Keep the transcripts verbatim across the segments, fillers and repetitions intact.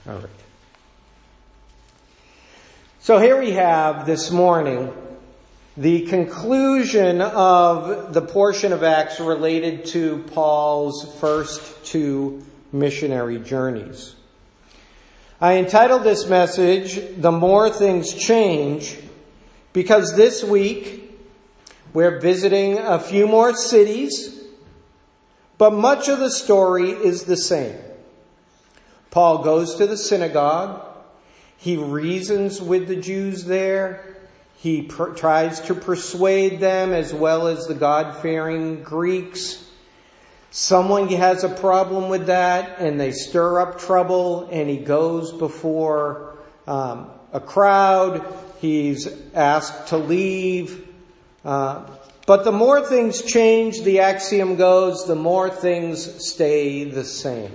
All right. So here we have this morning the conclusion of the portion of Acts related to Paul's first two missionary journeys. I entitled this message, "The More Things Change," because this week we're visiting a few more cities, but much of the story is the same. Paul goes to the synagogue. He reasons with the Jews there. He pr- tries to persuade them as well as the God-fearing Greeks. Someone has a problem with that and they stir up trouble, and he goes before um, a crowd. He's asked to leave. Uh, but the more things change, the axiom goes, the more things stay the same.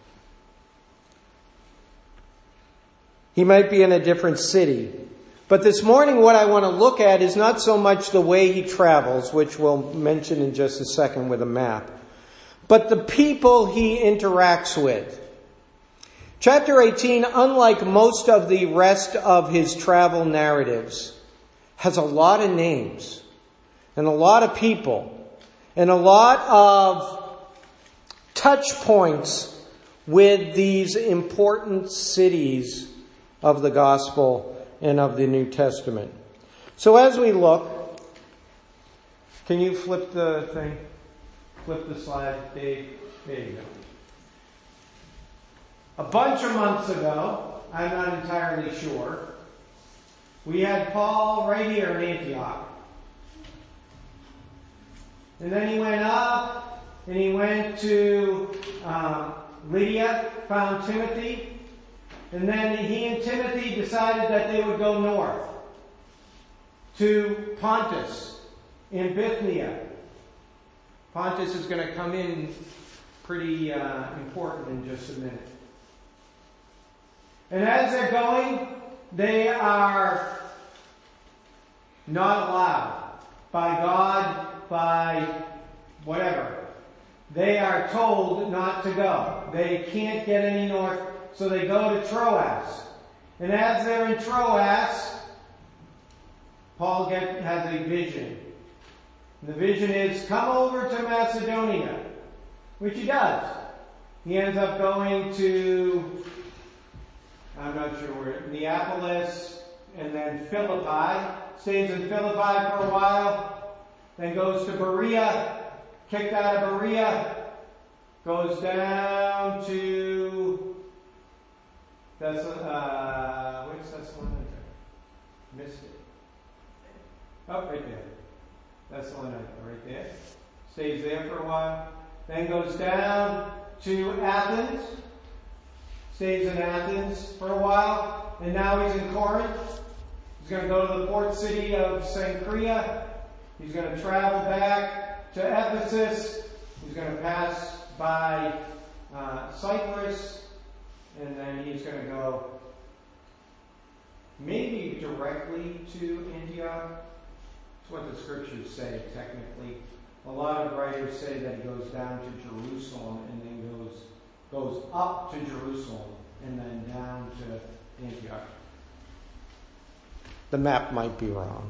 He might be in a different city. But this morning what I want to look at is not so much the way he travels, which we'll mention in just a second with a map, but the people he interacts with. Chapter eighteen, unlike most of the rest of his travel narratives, has a lot of names and a lot of people and a lot of touch points with these important cities of the gospel and of the New Testament. So as we look, can you flip the thing? Flip the slide, Dave. There you go. A bunch of months ago, I'm not entirely sure, we had Paul right here in Antioch. And then he went up, and he went to um, Lydia, found Timothy. And then he and Timothy decided that they would go north to Pontus in Bithynia. Pontus is going to come in pretty uh, important in just a minute. And as they're going, they are not allowed by God, by whatever. They are told not to go. They can't get any north. So they go to Troas. And as they're in Troas, Paul get, has a vision. And the vision is, come over to Macedonia, which he does. He ends up going to, I'm not sure where, Neapolis, and then Philippi. Stays in Philippi for a while. Then goes to Berea, kicked out of Berea. Goes down to... That's, uh, where's Thessalonica? Missed it. Oh, right there. Thessalonica, right there. Stays there for a while. Then goes down to Athens. Stays in Athens for a while. And now he's in Corinth. He's going to go to the port city of Cenchrea. He's going to travel back to Ephesus. He's going to pass by uh, Cyprus. And then he's going to go maybe directly to Antioch. That's what the scriptures say, technically. A lot of writers say that he goes down to Jerusalem and then goes goes up to Jerusalem and then down to Antioch. The map might be wrong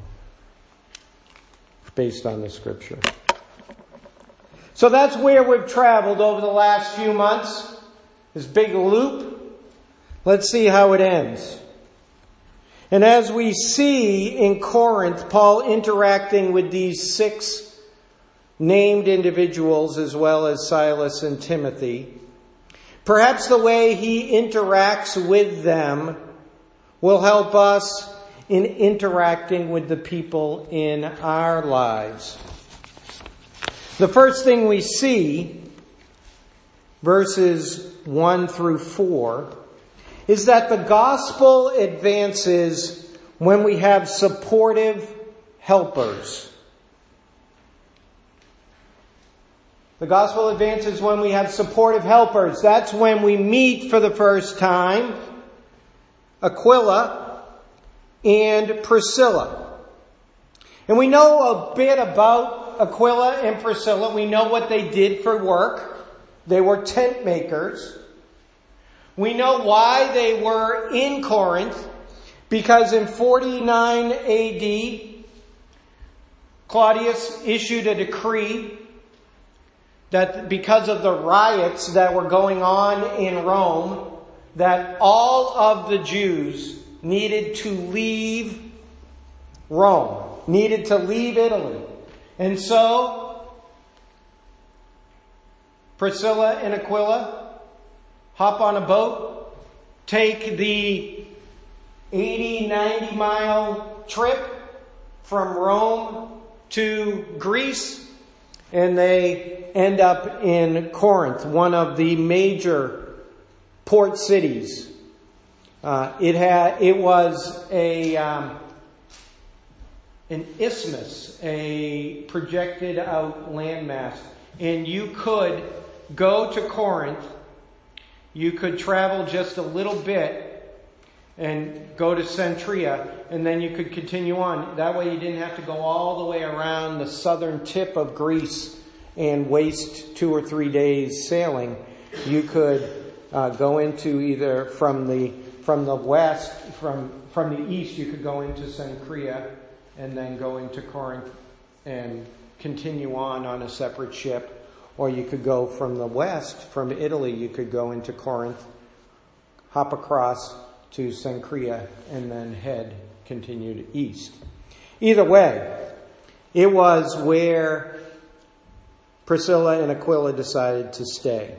based on the scripture. So that's where we've traveled over the last few months. This big loop. Let's see how it ends. And as we see in Corinth, Paul interacting with these six named individuals as well as Silas and Timothy, perhaps the way he interacts with them will help us in interacting with the people in our lives. The first thing we see, verses one through four, is that the gospel advances when we have supportive helpers. The gospel advances when we have supportive helpers. That's when we meet for the first time Aquila and Priscilla. And we know a bit about Aquila and Priscilla. We know what they did for work. They were tent makers. We know why they were in Corinth, because in forty-nine A D, Claudius issued a decree that because of the riots that were going on in Rome, that all of the Jews needed to leave Rome, needed to leave Italy. And so, Priscilla and Aquila hop on a boat, take the eighty, ninety mile trip from Rome to Greece, and they end up in Corinth, one of the major port cities. Uh, it had, it was a, um, an isthmus, a projected out landmass. And you could go to Corinth, you could travel just a little bit and go to Centria, and then you could continue on. That way you didn't have to go all the way around the southern tip of Greece and waste two or three days sailing. You could uh, go into either from the from the west, from from the east, you could go into Cenchrea and then go into Corinth and continue on on a separate ship. Or you could go from the west, from Italy, you could go into Corinth, hop across to Cenchrea, and then head, continue to east. Either way, it was where Priscilla and Aquila decided to stay.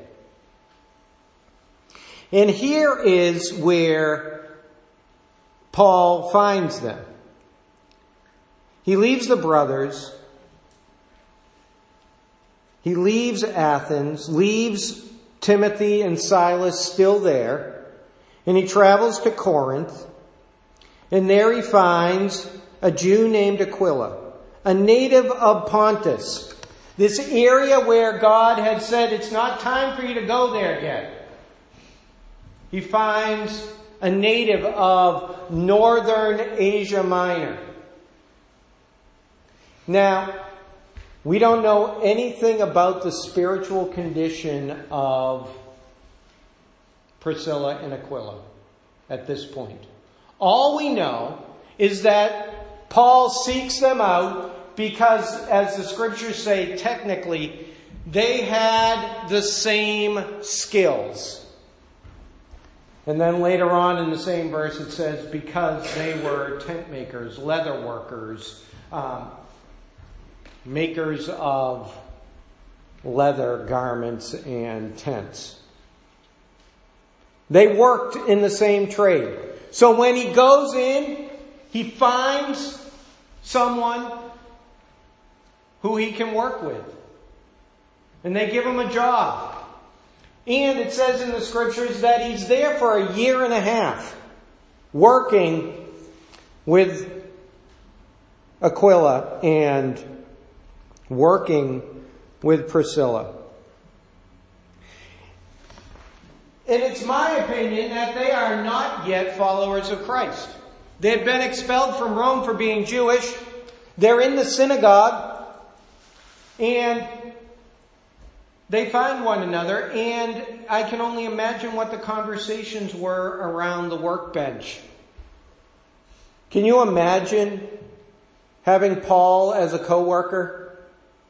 And here is where Paul finds them. He leaves the brothers. He leaves Athens, leaves Timothy and Silas still there, and he travels to Corinth. And there he finds a Jew named Aquila, a native of Pontus. This area where God had said, it's not time for you to go there yet. He finds a native of northern Asia Minor. Now, we don't know anything about the spiritual condition of Priscilla and Aquila at this point. All we know is that Paul seeks them out because, as the scriptures say, technically, they had the same skills. And then later on in the same verse it says, because they were tent makers, leather workers, um, makers of leather garments and tents. They worked in the same trade. So when he goes in, he finds someone who he can work with. And they give him a job. And it says in the scriptures that he's there for a year and a half, working with Aquila and working with Priscilla. And it's my opinion that they are not yet followers of Christ. They had been expelled from Rome for being Jewish. They're in the synagogue. And they find one another. And I can only imagine what the conversations were around the workbench. Can you imagine having Paul as a co-worker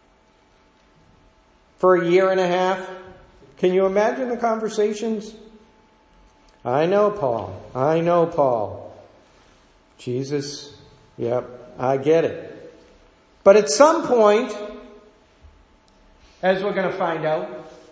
for a year and a half? Can you imagine the conversations? I know Paul. I know Paul. Jesus, yep, I get it. But at some point, as we're going to find out,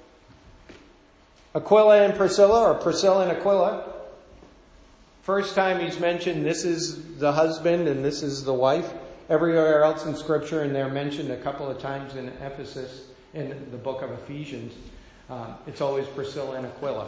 Aquila and Priscilla, or Priscilla and Aquila, first time he's mentioned this is the husband and this is the wife. Everywhere else in Scripture, and they're mentioned a couple of times in Ephesus, in the book of Ephesians, Um, it's always Priscilla and Aquila.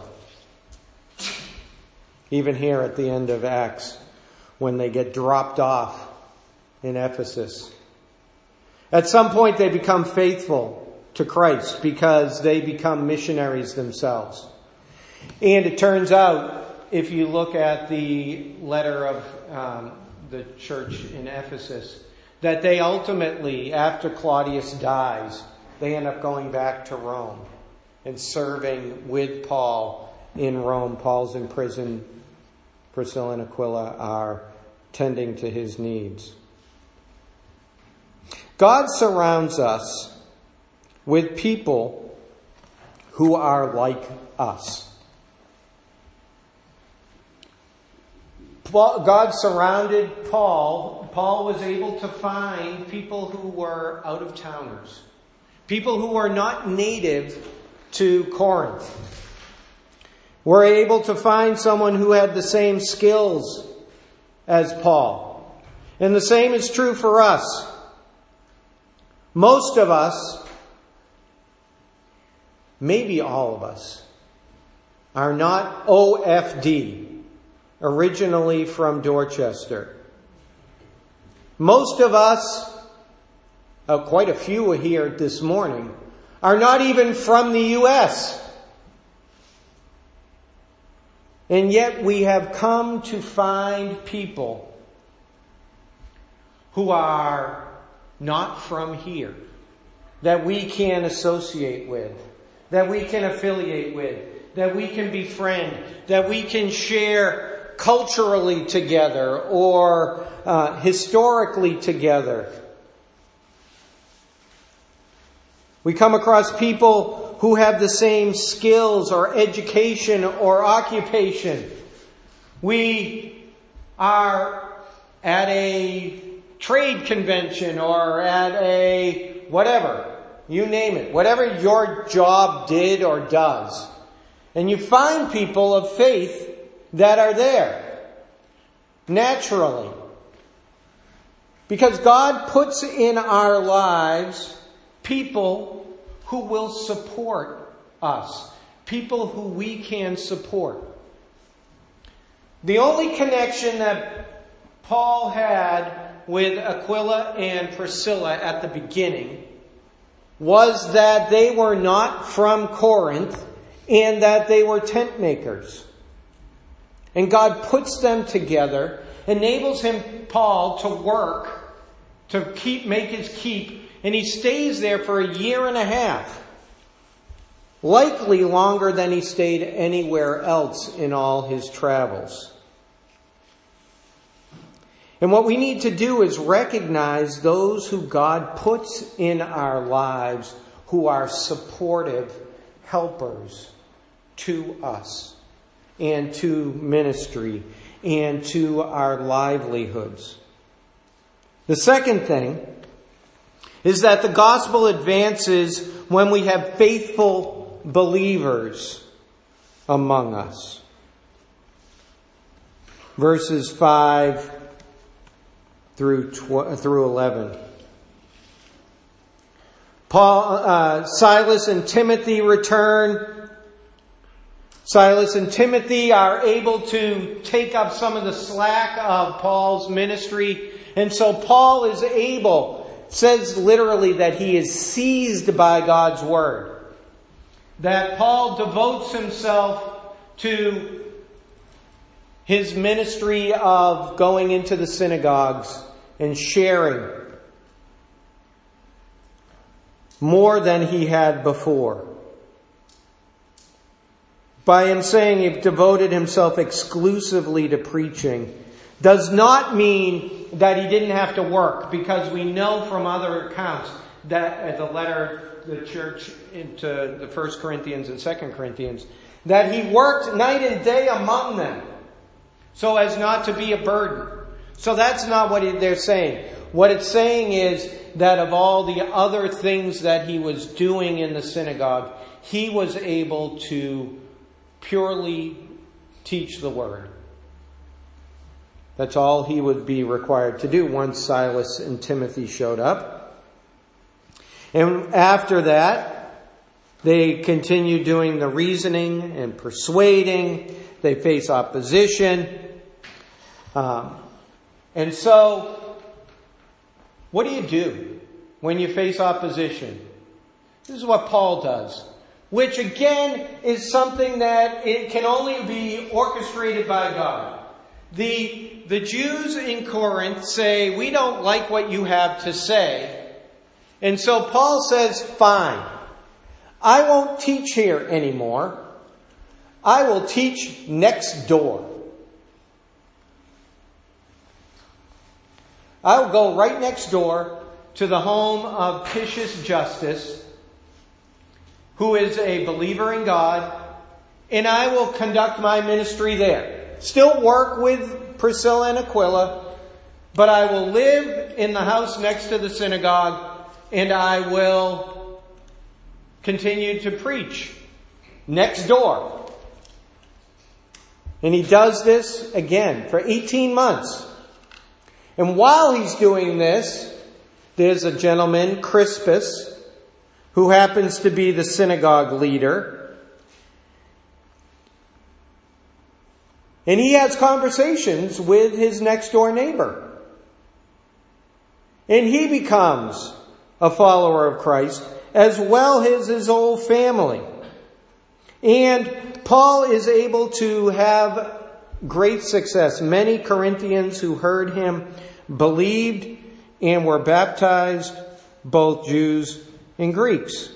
Even here at the end of Acts, when they get dropped off in Ephesus. At some point they become faithful to Christ because they become missionaries themselves. And it turns out, if you look at the letter of um, the church in Ephesus, that they ultimately, after Claudius dies, they end up going back to Rome and serving with Paul in Rome. Paul's in prison. Priscilla and Aquila are tending to his needs. God surrounds us with people who are like us. God surrounded Paul. Paul was able to find people who were out-of-towners. People who were not native to Corinth. We're able to find someone who had the same skills as Paul. And the same is true for us. Most of us, maybe all of us, are not O F D, originally from Dorchester. Most of us, uh, quite a few here this morning, are not even from the U S And yet we have come to find people who are not from here, that we can associate with, that we can affiliate with, that we can befriend, that we can share culturally together or uh, historically together. We come across people who have the same skills or education or occupation. We are at a trade convention or at a whatever, you name it, whatever your job did or does. And you find people of faith that are there naturally. Because God puts in our lives people who will support us. People who we can support. The only connection that Paul had with Aquila and Priscilla at the beginning was that they were not from Corinth and that they were tent makers. And God puts them together, enables him, Paul, to work, to keep, make his keep, and he stays there for a year and a half. Likely longer than he stayed anywhere else in all his travels. And what we need to do is recognize those who God puts in our lives who are supportive helpers to us and to ministry and to our livelihoods. The second thing is that the gospel advances when we have faithful believers among us. Verses five through tw- through eleven. Paul, uh, Silas and Timothy return. Silas and Timothy are able to take up some of the slack of Paul's ministry. And so Paul is able, says literally that he is seized by God's word. That Paul devotes himself to his ministry of going into the synagogues and sharing more than he had before. By him saying he devoted himself exclusively to preaching does not mean that he didn't have to work, because we know from other accounts that the letter, the church into the First Corinthians and Second Corinthians, that he worked night and day among them so as not to be a burden. So that's not what they're saying. What it's saying is that of all the other things that he was doing in the synagogue, he was able to purely teach the word. That's all he would be required to do once Silas and Timothy showed up. And after that, they continue doing the reasoning and persuading. They face opposition. Um, and so, what do you do when you face opposition? This is what Paul does. Which again is something that it can only be orchestrated by God. The, the Jews in Corinth say, we don't like what you have to say. And so Paul says, fine, I won't teach here anymore. I will teach next door. I will go right next door to the home of Titius Justus, who is a believer in God, and I will conduct my ministry there. Still work with Priscilla and Aquila, but I will live in the house next to the synagogue, and I will continue to preach next door. And he does this again for eighteen months. And while he's doing this, there's a gentleman, Crispus, who happens to be the synagogue leader. And he has conversations with his next door neighbor. And he becomes a follower of Christ, as well as his whole family. And Paul is able to have great success. Many Corinthians who heard him believed and were baptized, both Jews and Greeks.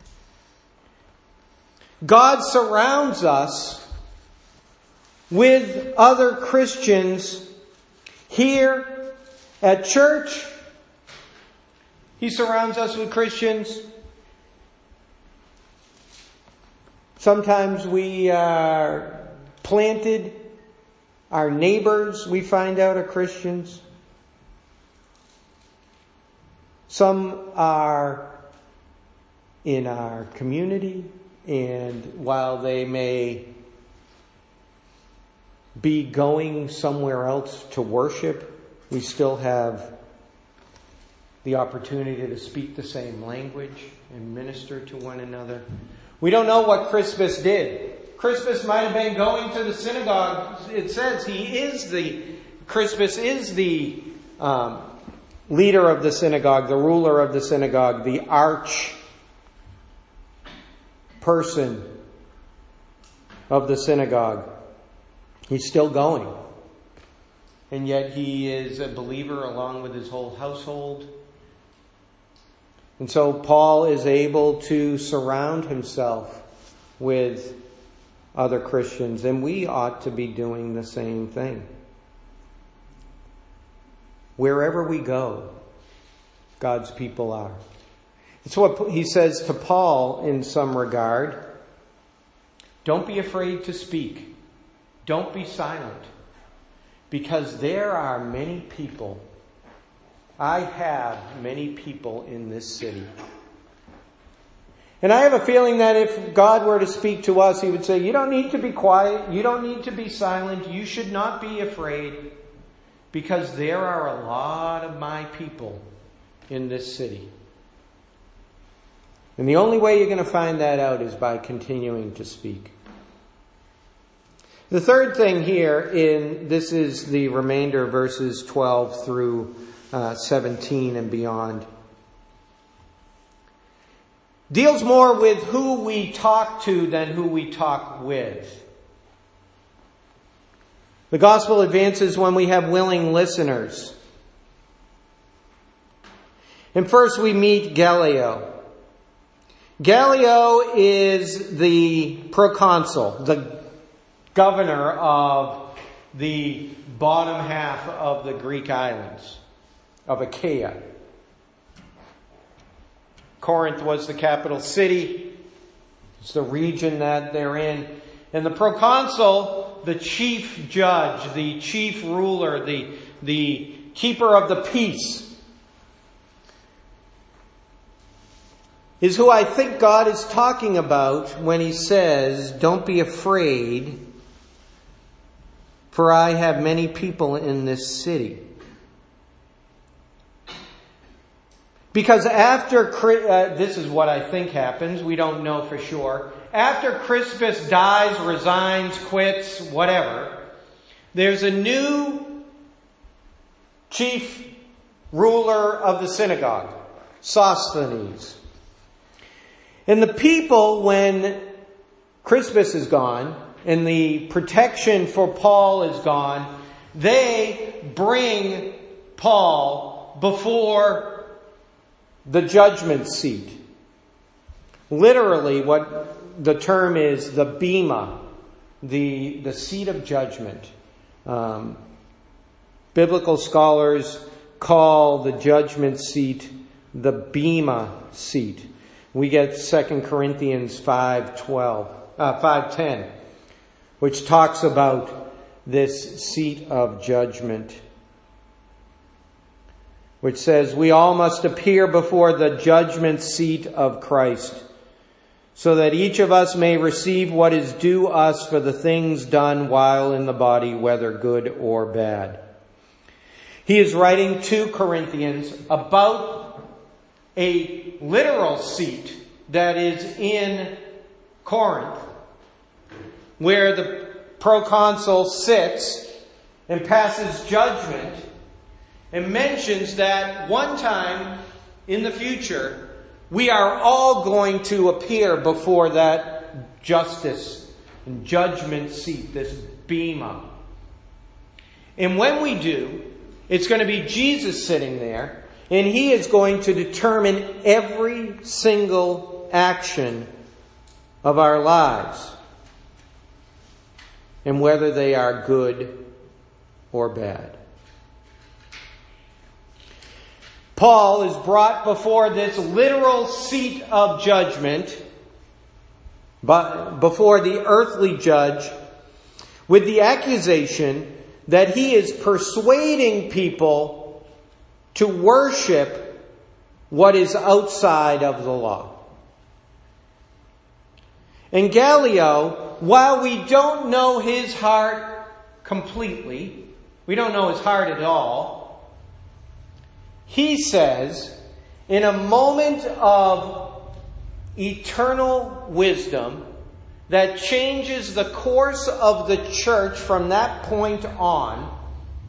God surrounds us with other Christians here at church. He surrounds us with Christians. Sometimes we are planted. Our neighbors, we find out, are Christians. Some are in our community, and while they may be going somewhere else to worship, we still have the opportunity to speak the same language and minister to one another. We don't know what Crispus did. Crispus might have been going to the synagogue. It says he is the, Crispus is the um, leader of the synagogue, the ruler of the synagogue, the arch person of the synagogue. He's still going. And yet he is a believer along with his whole household. And so Paul is able to surround himself with other Christians, and we ought to be doing the same thing. Wherever we go, God's people are. It's what he says to Paul in some regard. Don't be afraid to speak. Don't be silent. Because there are many people. I have many people in this city. And I have a feeling that if God were to speak to us, he would say, you don't need to be quiet. You don't need to be silent. You should not be afraid. Because there are a lot of my people in this city. And the only way you're going to find that out is by continuing to speak. The third thing here, in this is the remainder of verses twelve through uh, seventeen and beyond, deals more with who we talk to than who we talk with. The gospel advances when we have willing listeners. And first we meet Gallio. Gallio is the proconsul, the governor of the bottom half of the Greek islands of Achaia. Corinth was the capital city. It's the region that they're in. And the proconsul, the chief judge, the chief ruler, the, the keeper of the peace, is who I think God is talking about when he says, don't be afraid, for I have many people in this city. Because after, uh, this is what I think happens, we don't know for sure. After Crispus dies, resigns, quits, whatever, there's a new chief ruler of the synagogue, Sosthenes. And the people, when Crispus is gone and the protection for Paul is gone, they bring Paul before the judgment seat. Literally, what the term is, the bema, the, the seat of judgment. Um, biblical scholars call the judgment seat the Bema seat. We get Second Corinthians five twelve, uh, five ten, which talks about this seat of judgment, which says, "We all must appear before the judgment seat of Christ, so that each of us may receive what is due us for the things done while in the body, whether good or bad." He is writing to Corinthians about a literal seat that is in Corinth, where the proconsul sits and passes judgment, and mentions that one time in the future, we are all going to appear before that justice and judgment seat, this bema. And when we do, it's going to be Jesus sitting there, and he is going to determine every single action of our lives, and whether they are good or bad. Paul is brought before this literal seat of judgment, but before the earthly judge, with the accusation that he is persuading people to worship what is outside of the law. And Gallio, while we don't know his heart completely, we don't know his heart at all, he says, in a moment of eternal wisdom that changes the course of the church from that point on,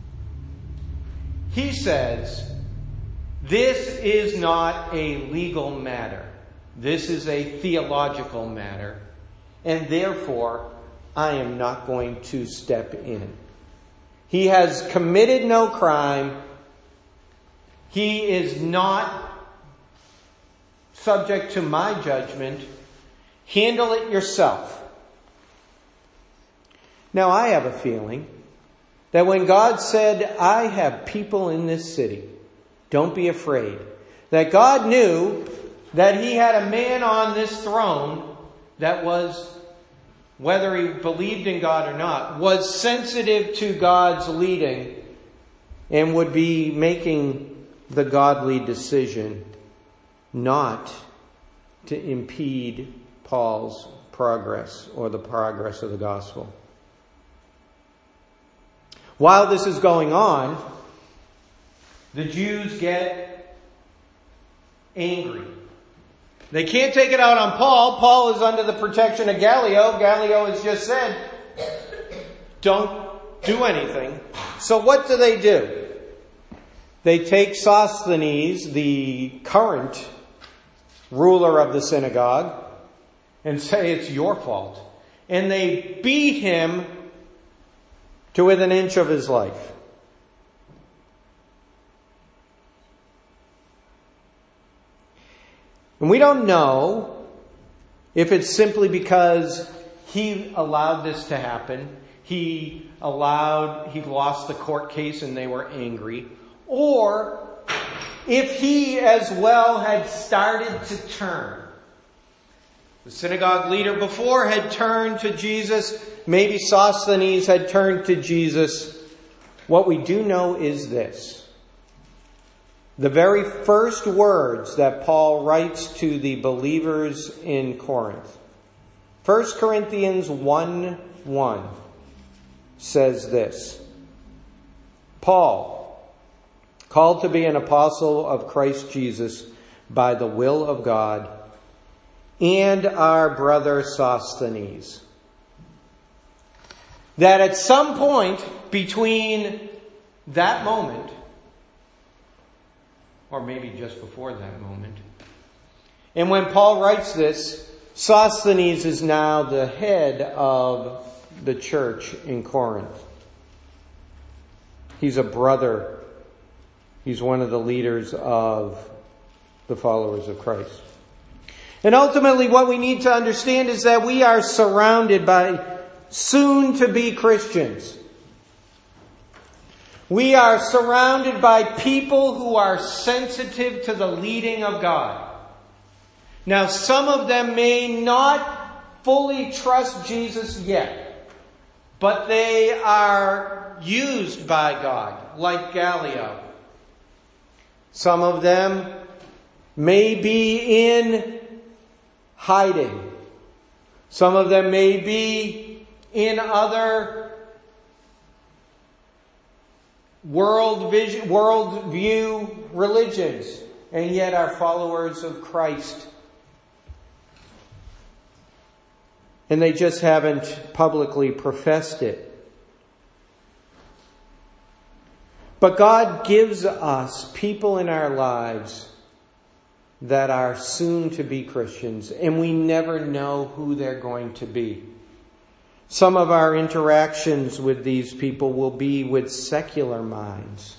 he says, this is not a legal matter. This is a theological matter. And therefore, I am not going to step in. He has committed no crime. He is not subject to my judgment. Handle it yourself. Now, I have a feeling that when God said, I have people in this city, don't be afraid, that God knew that he had a man on this throne that was, whether he believed in God or not, was sensitive to God's leading and would be making the godly decision not to impede Paul's progress or the progress of the gospel. While this is going on, the Jews get angry. They can't take it out on Paul. Paul is under the protection of Gallio. Gallio has just said, don't do anything. So what do they do? They take Sosthenes, the current ruler of the synagogue, and say it's your fault. And they beat him to within an inch of his life. And we don't know if it's simply because he allowed this to happen. He allowed, he lost the court case and they were angry. Or if he as well had started to turn. The synagogue leader before had turned to Jesus. Maybe Sosthenes had turned to Jesus. What we do know is this. The very first words that Paul writes to the believers in Corinth. First Corinthians one one says this. Paul, called to be an apostle of Christ Jesus by the will of God, and our brother Sosthenes. That at some point between that moment, or maybe just before that moment, and when Paul writes this, Sosthenes is now the head of the church in Corinth. He's a brother. He's one of the leaders of the followers of Christ. And ultimately what we need to understand is that we are surrounded by soon to be Christians. We are surrounded by people who are sensitive to the leading of God. Now, some of them may not fully trust Jesus yet, but they are used by God, like Gallio. Some of them may be in hiding. Some of them may be in other world vision, world view religions, and yet are followers of Christ. And they just haven't publicly professed it. But God gives us people in our lives that are soon to be Christians, and we never know who they're going to be. Some of our interactions with these people will be with secular minds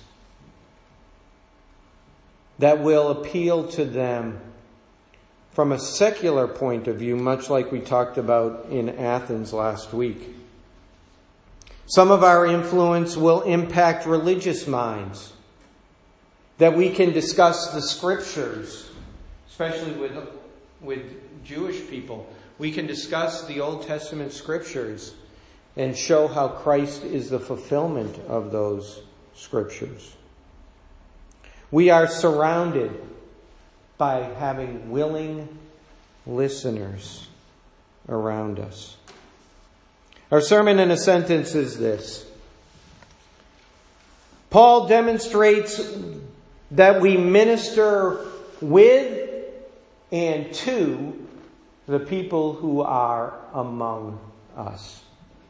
that will appeal to them from a secular point of view, much like we talked about in Athens last week. Some of our influence will impact religious minds, that we can discuss the scriptures, especially with, with Jewish people. We can discuss the Old Testament scriptures and show how Christ is the fulfillment of those scriptures. We are surrounded by having willing listeners around us. Our sermon in a sentence is this. Paul demonstrates that we minister with and to the people who are among us.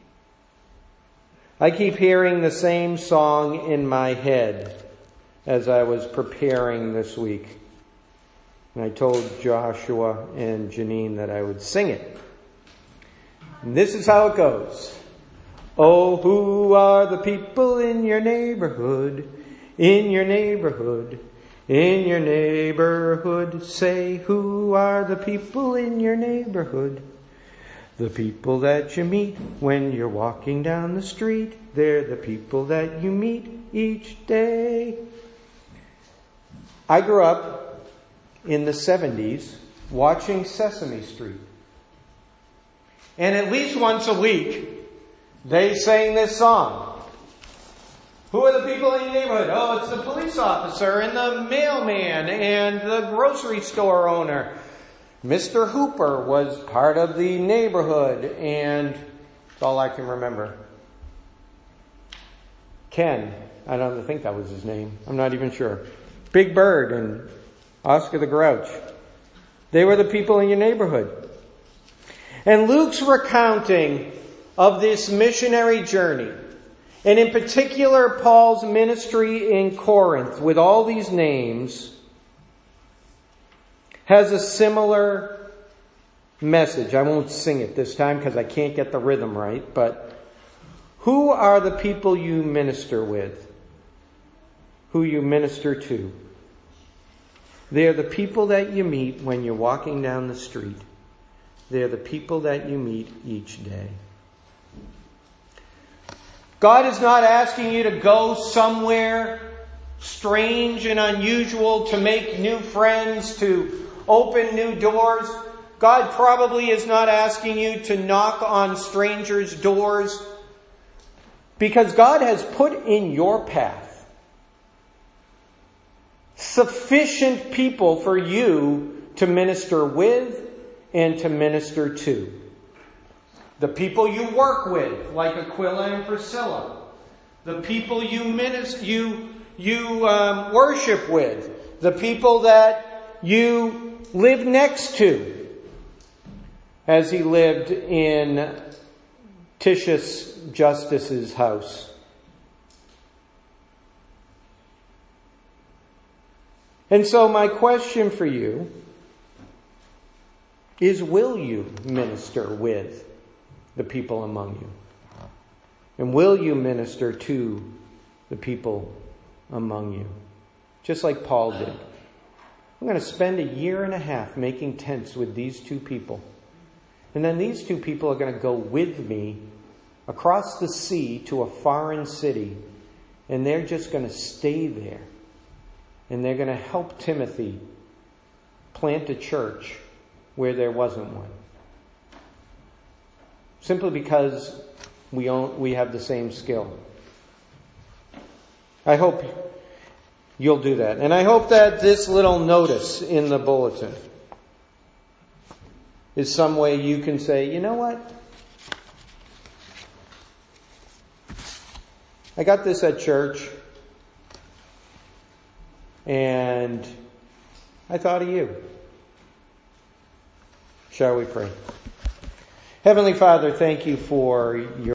I keep hearing the same song in my head as I was preparing this week. And I told Joshua and Janine that I would sing it. And this is how it goes. Oh, who are the people in your neighborhood? In your neighborhood? In your neighborhood? Say, who are the people in your neighborhood? The people that you meet when you're walking down the street. They're the people that you meet each day. I grew up in the seventies watching Sesame Street. And at least once a week, they sang this song. Who are the people in your neighborhood? Oh, it's the police officer and the mailman and the grocery store owner. Mister Hooper was part of the neighborhood, and that's all I can remember. Ken, I don't think that was his name. I'm not even sure. Big Bird and Oscar the Grouch. They were the people in your neighborhood. And Luke's recounting of this missionary journey, and in particular Paul's ministry in Corinth with all these names, has a similar message. I won't sing it this time because I can't get the rhythm right, but who are the people you minister with? Who you minister to? They're the people that you meet when you're walking down the street. They're the people that you meet each day. God is not asking you to go somewhere strange and unusual to make new friends, to open new doors. God probably is not asking you to knock on strangers' doors, because God has put in your path sufficient people for you to minister with and to minister to. The people you work with, like Aquila and Priscilla. The people you minister, you you um, worship with. The people that you live next to, as he lived in Titius Justus's house. And so my question for you is, will you minister with the people among you? And will you minister to the people among you? Just like Paul did. I'm going to spend a year and a half making tents with these two people. And then these two people are going to go with me across the sea to a foreign city, and they're just going to stay there. And they're going to help Timothy plant a church where there wasn't one. Simply because we own, we have the same skill. I hope you'll do that. And I hope that this little notice in the bulletin is some way you can say, you know what? I got this at church, and I thought of you. Shall we pray? Heavenly Father, thank you for your